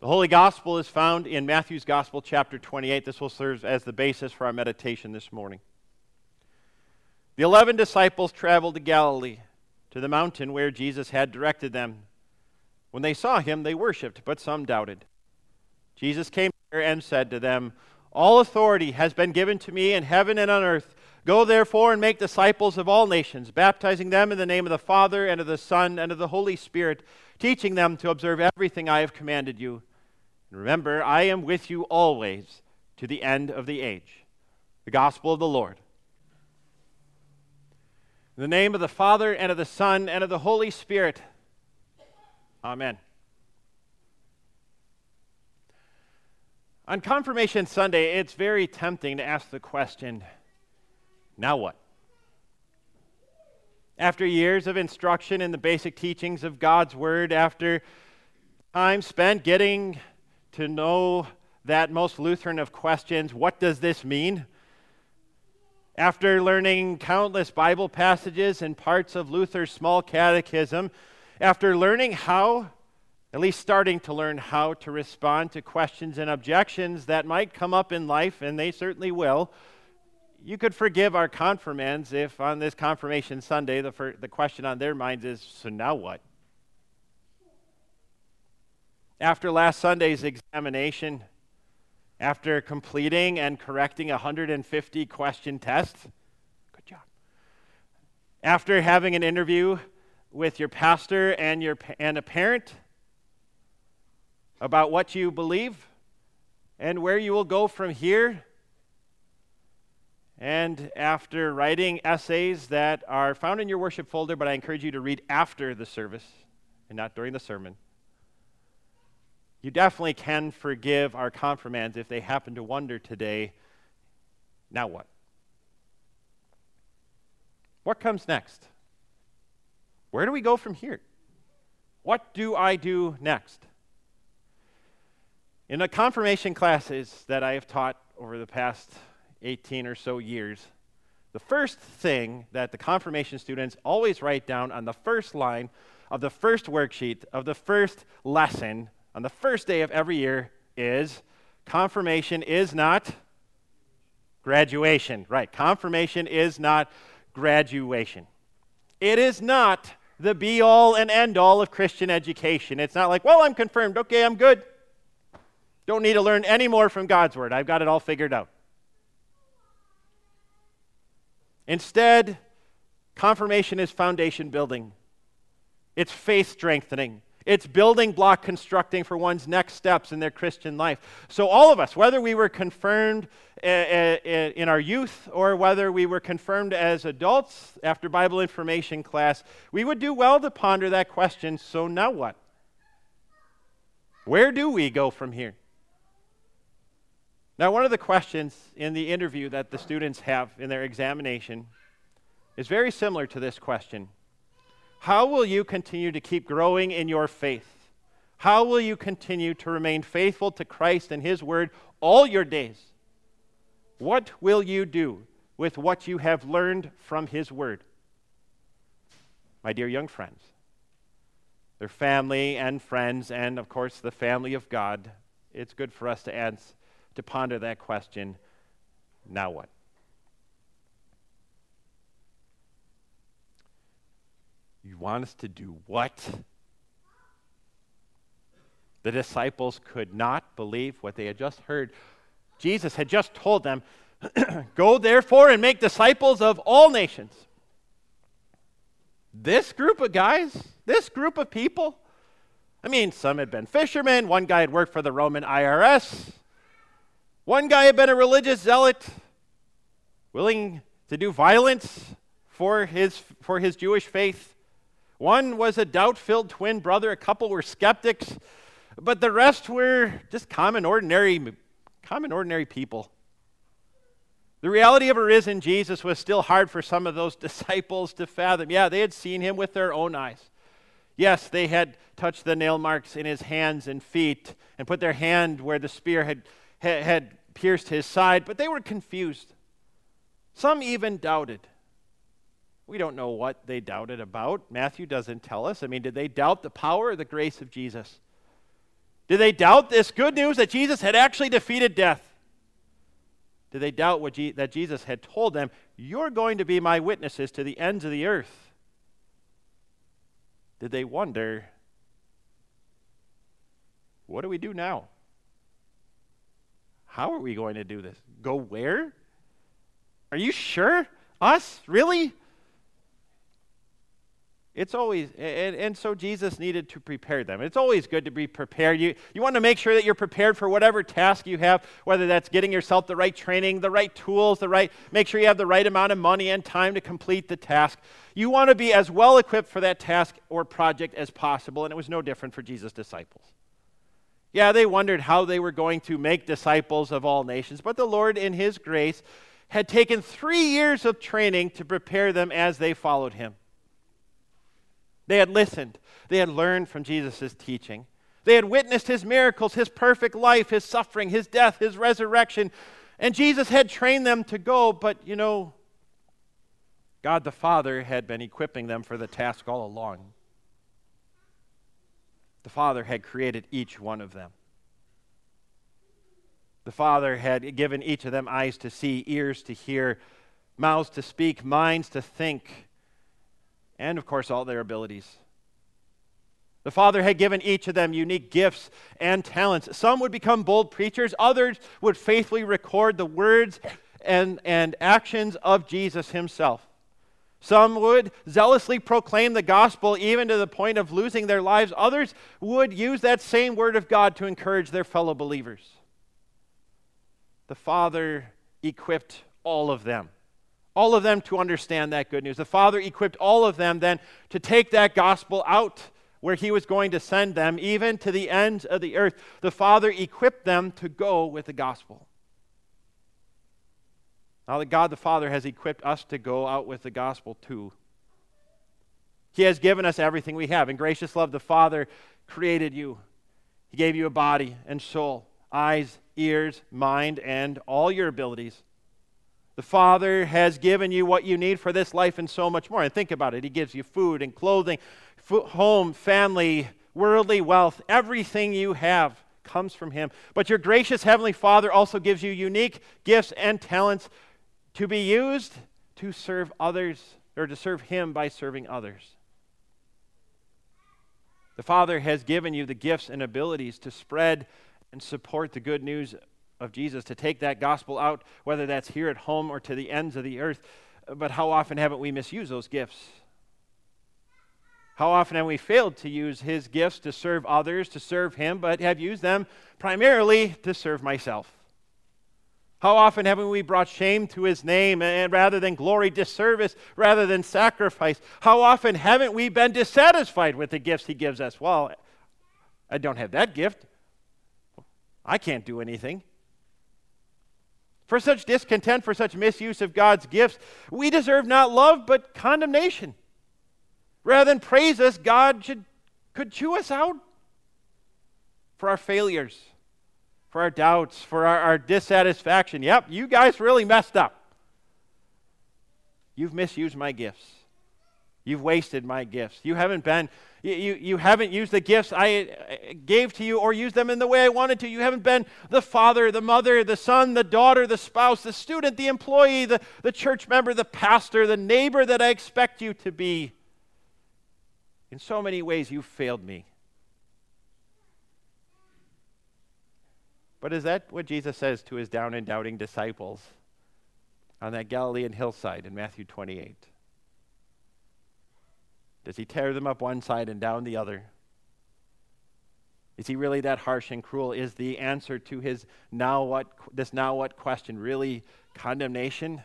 The Holy Gospel is found in Matthew's Gospel, chapter 28. This will serve as the basis for our meditation this morning. The 11 disciples traveled to Galilee, to the mountain where Jesus had directed them. When they saw him, they worshipped, but some doubted. Jesus came there and said to them, "All authority has been given to me in heaven and on earth. Go therefore and make disciples of all nations, baptizing them in the name of the Father and of the Son and of the Holy Spirit, teaching them to observe everything I have commanded you. And remember, I am with you always to the end of the age." The Gospel of the Lord. In the name of the Father and of the Son and of the Holy Spirit. Amen. On Confirmation Sunday, it's very tempting to ask the question, now what? After years of instruction in the basic teachings of God's Word, after time spent getting to know that most Lutheran of questions, what does this mean? After learning countless Bible passages and parts of Luther's small catechism, after learning how, at least starting to learn how to respond to questions and objections that might come up in life, and they certainly will, you could forgive our confirmands if on this Confirmation Sunday the question on their minds is, so now what? After last Sunday's examination, after completing and correcting 150 question tests, good job. After having an interview with your pastor and a parent about what you believe and where you will go from here, and after writing essays that are found in your worship folder, but I encourage you to read after the service and not during the sermon, you definitely can forgive our confirmands if they happen to wonder today, now what? What comes next? Where do we go from here? What do I do next? In the confirmation classes that I have taught over the past 18 or so years, the first thing that the confirmation students always write down on the first line of the first worksheet of the first lesson on the first day of every year is, confirmation is not graduation. Right, confirmation is not graduation. It is not the be-all and end-all of Christian education. It's not like, well, I'm confirmed, okay, I'm good. Don't need to learn any more from God's Word. I've got it all figured out. Instead, confirmation is foundation building. It's faith strengthening. It's building block constructing for one's next steps in their Christian life. So all of us, whether we were confirmed in our youth or whether we were confirmed as adults after Bible information class, we would do well to ponder that question, so now what? Where do we go from here? Now, one of the questions in the interview that the students have in their examination is very similar to this question. How will you continue to keep growing in your faith? How will you continue to remain faithful to Christ and His Word all your days? What will you do with what you have learned from His Word? My dear young friends, their family and friends, and of course the family of God, it's good for us to ponder that question, now what? You want us to do what? The disciples could not believe what they had just heard. Jesus had just told them, "Go therefore and make disciples of all nations." This group of guys, this group of people, I mean, some had been fishermen, one guy had worked for the Roman IRS, one guy had been a religious zealot, willing to do violence for his Jewish faith. One was a doubt-filled twin brother. A couple were skeptics. But the rest were just common, ordinary people. The reality of a risen Jesus was still hard for some of those disciples to fathom. Yeah, they had seen Him with their own eyes. Yes, they had touched the nail marks in His hands and feet and put their hand where the spear had pierced His side, but they were confused. Some even doubted. We don't know what they doubted about. Matthew doesn't tell us. I mean, did they doubt the power or the grace of Jesus? Did they doubt this good news that Jesus had actually defeated death? Did they doubt that Jesus had told them, you're going to be my witnesses to the ends of the earth? Did they wonder, what do we do now? How are we going to do this? Go where? Are you sure? Us? Really? It's always, and so Jesus needed to prepare them. It's always good to be prepared. You want to make sure that you're prepared for whatever task you have, whether that's getting yourself the right training, the right tools, make sure you have the right amount of money and time to complete the task. You want to be as well equipped for that task or project as possible, and it was no different for Jesus' disciples. Yeah, they wondered how they were going to make disciples of all nations, but the Lord, in His grace, had taken 3 years of training to prepare them as they followed Him. They had listened. They had learned from Jesus' teaching. They had witnessed His miracles, His perfect life, His suffering, His death, His resurrection. And Jesus had trained them to go, but God the Father had been equipping them for the task all along. The Father had created each one of them. The Father had given each of them eyes to see, ears to hear, mouths to speak, minds to think, and, of course, all their abilities. The Father had given each of them unique gifts and talents. Some would become bold preachers. Others would faithfully record the words and actions of Jesus Himself. Some would zealously proclaim the gospel even to the point of losing their lives. Others would use that same word of God to encourage their fellow believers. The Father equipped all of them to understand that good news. The Father equipped all of them then to take that gospel out where He was going to send them, even to the ends of the earth. The Father equipped them to go with the gospel. Now that God the Father has equipped us to go out with the gospel too. He has given us everything we have. In gracious love, the Father created you. He gave you a body and soul, eyes, ears, mind, and all your abilities. The Father has given you what you need for this life and so much more. And think about it. He gives you food and clothing, home, family, worldly wealth. Everything you have comes from Him. But your gracious Heavenly Father also gives you unique gifts and talents to be used to serve others, or to serve Him by serving others. The Father has given you the gifts and abilities to spread and support the good news of Jesus, to take that gospel out, whether that's here at home or to the ends of the earth. But how often haven't we misused those gifts? How often have we failed to use His gifts to serve others, to serve Him, but have used them primarily to serve myself? How often haven't we brought shame to His name, and rather than glory, disservice rather than sacrifice? How often haven't we been dissatisfied with the gifts He gives us? Well, I don't have that gift. I can't do anything. For such discontent, for such misuse of God's gifts, we deserve not love but condemnation. Rather than praise us, God could chew us out for our failures, for our doubts, for our dissatisfaction. Yep, you guys really messed up. You've misused my gifts. You've wasted my gifts. You haven't used the gifts I gave to you or used them in the way I wanted to. You haven't been the father, the mother, the son, the daughter, the spouse, the student, the employee, the church member, the pastor, the neighbor that I expect you to be. In so many ways, you've failed me. But is that what Jesus says to His down and doubting disciples on that Galilean hillside in Matthew 28? Does He tear them up one side and down the other? Is He really that harsh and cruel? Is the answer to His now what question really condemnation?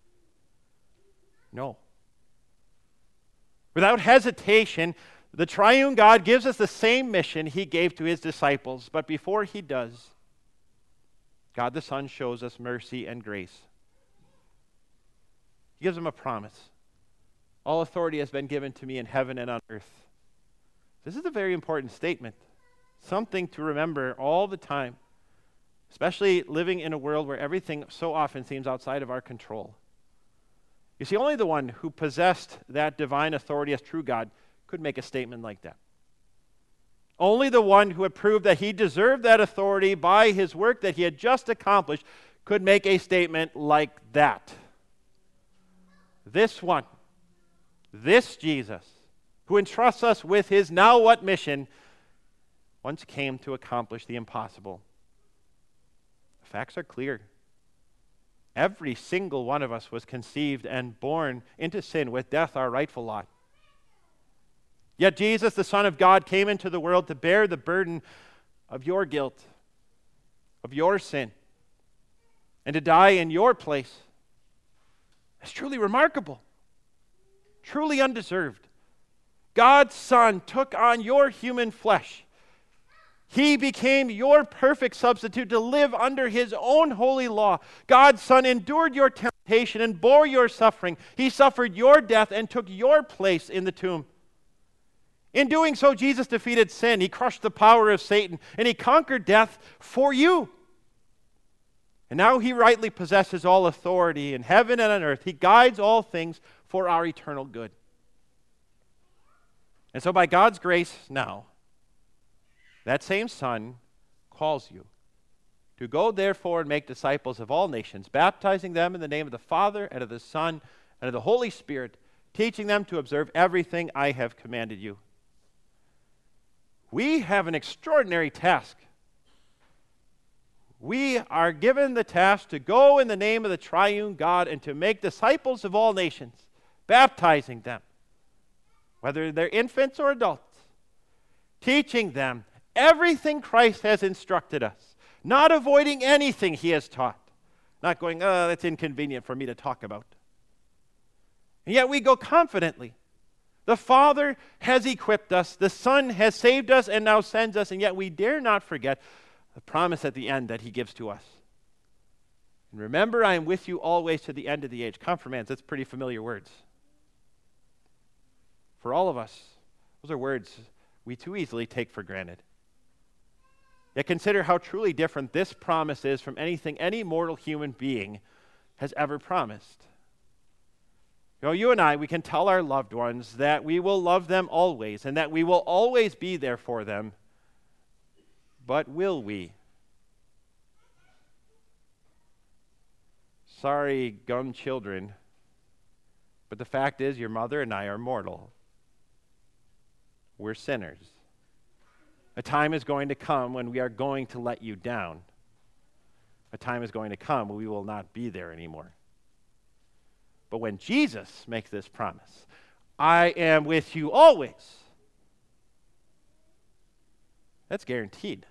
No. Without hesitation, the triune God gives us the same mission He gave to His disciples. But before He does, God the Son shows us mercy and grace. He gives them a promise. All authority has been given to me in heaven and on earth. This is a very important statement. Something to remember all the time, especially living in a world where everything so often seems outside of our control. You see, only the one who possessed that divine authority as true God could make a statement like that. Only the one who had proved that he deserved that authority by his work that he had just accomplished could make a statement like that. This one, this Jesus, who entrusts us with his now what mission, once came to accomplish the impossible. The facts are clear. Every single one of us was conceived and born into sin with death our rightful lot. Yet Jesus, the Son of God, came into the world to bear the burden of your guilt, of your sin, and to die in your place. It's truly remarkable, truly undeserved. God's Son took on your human flesh. He became your perfect substitute to live under his own holy law. God's Son endured your temptation and bore your suffering. He suffered your death and took your place in the tomb. In doing so, Jesus defeated sin. He crushed the power of Satan, and he conquered death for you. And now he rightly possesses all authority in heaven and on earth. He guides all things for our eternal good. And so by God's grace now, that same Son calls you to go therefore and make disciples of all nations, baptizing them in the name of the Father and of the Son and of the Holy Spirit, teaching them to observe everything I have commanded you. We have an extraordinary task. We are given the task to go in the name of the triune God and to make disciples of all nations, baptizing them, whether they're infants or adults, teaching them everything Christ has instructed us, not avoiding anything he has taught, not going, oh, that's inconvenient for me to talk about. And yet we go confidently. The Father has equipped us, the Son has saved us and now sends us, and yet we dare not forget the promise at the end that he gives to us. And remember, I am with you always to the end of the age. Confirmands, that's pretty familiar words. For all of us, those are words we too easily take for granted. Yet consider how truly different this promise is from anything any mortal human being has ever promised. You know, you and I, we can tell our loved ones that we will love them always and that we will always be there for them. But will we? Sorry, gum children, but the fact is your mother and I are mortal. We're sinners. A time is going to come when we are going to let you down. A time is going to come when we will not be there anymore. But when Jesus makes this promise, I am with you always, that's guaranteed.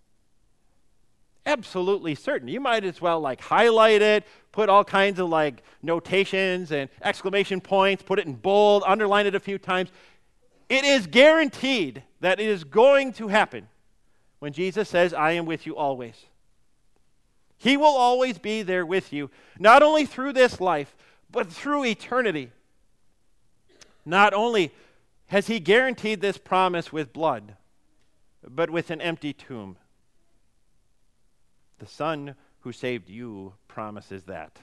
Absolutely certain. You might as well highlight it, put all kinds of notations and exclamation points, put it in bold, underline it a few times. It is guaranteed that it is going to happen when Jesus says, I am with you always. He will always be there with you, not only through this life, but through eternity. Not only has he guaranteed this promise with blood, but with an empty tomb. The Son who saved you promises that.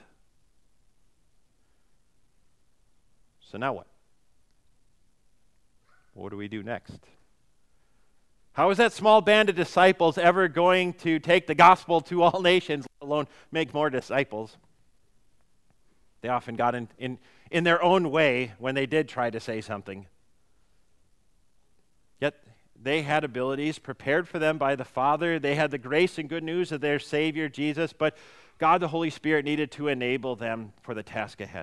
So now what? What do we do next? How is that small band of disciples ever going to take the gospel to all nations, let alone make more disciples? They often got in their own way when they did try to say something. Yet they had abilities prepared for them by the Father. They had the grace and good news of their Savior, Jesus, but God the Holy Spirit needed to enable them for the task ahead.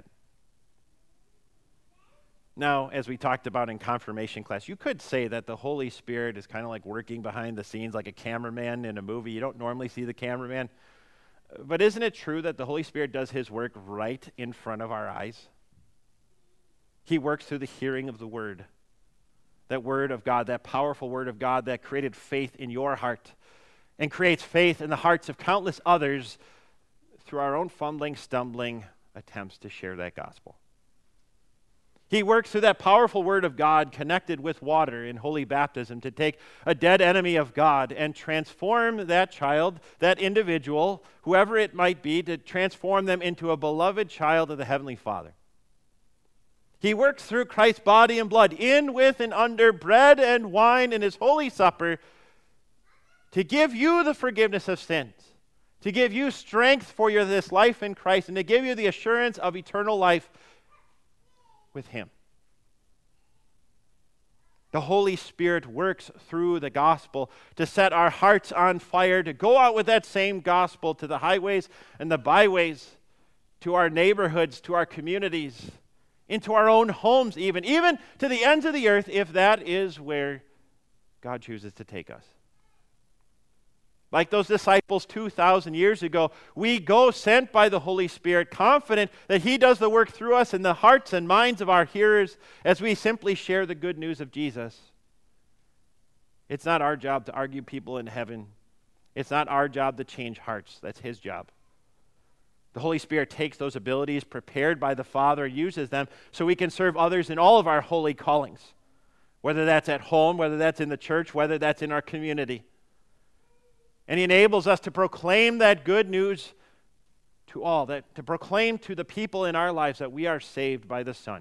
Now, as we talked about in confirmation class, you could say that the Holy Spirit is kind of like working behind the scenes like a cameraman in a movie. You don't normally see the cameraman. But isn't it true that the Holy Spirit does his work right in front of our eyes? He works through the hearing of the Word. That Word of God, that powerful Word of God that created faith in your heart and creates faith in the hearts of countless others through our own fumbling, stumbling attempts to share that gospel. He works through that powerful Word of God connected with water in holy baptism to take a dead enemy of God and transform that child, that individual, whoever it might be, to transform them into a beloved child of the Heavenly Father. He works through Christ's body and blood, in, with, and under bread and wine in his holy supper, to give you the forgiveness of sins, to give you strength for this life in Christ, and to give you the assurance of eternal life with him. The Holy Spirit works through the gospel to set our hearts on fire, to go out with that same gospel to the highways and the byways, to our neighborhoods, to our communities, into our own homes even to the ends of the earth, if that is where God chooses to take us. Like those disciples 2,000 years ago, we go sent by the Holy Spirit, confident that he does the work through us in the hearts and minds of our hearers as we simply share the good news of Jesus. It's not our job to argue people in heaven. It's not our job to change hearts. That's his job. The Holy Spirit takes those abilities prepared by the Father, uses them so we can serve others in all of our holy callings, whether that's at home, whether that's in the church, whether that's in our community. And he enables us to proclaim that good news to all, to proclaim to the people in our lives that we are saved by the Son.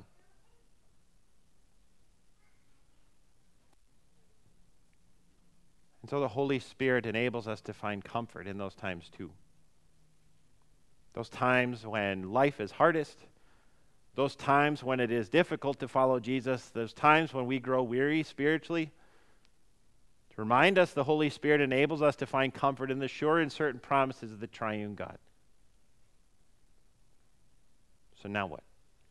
And so the Holy Spirit enables us to find comfort in those times too. Those times when life is hardest, those times when it is difficult to follow Jesus, those times when we grow weary spiritually. To remind us, the Holy Spirit enables us to find comfort in the sure and certain promises of the triune God. So now what?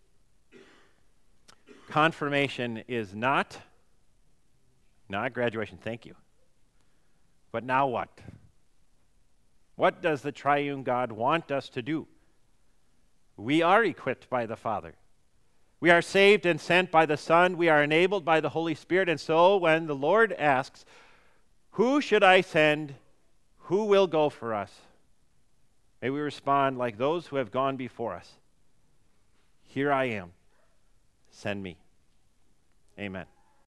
Confirmation is not graduation, thank you. But now what? What does the triune God want us to do? We are equipped by the Father. We are saved and sent by the Son. We are enabled by the Holy Spirit. And so when the Lord asks, "Who should I send? Who will go for us?" may we respond like those who have gone before us. "Here I am. Send me." Amen.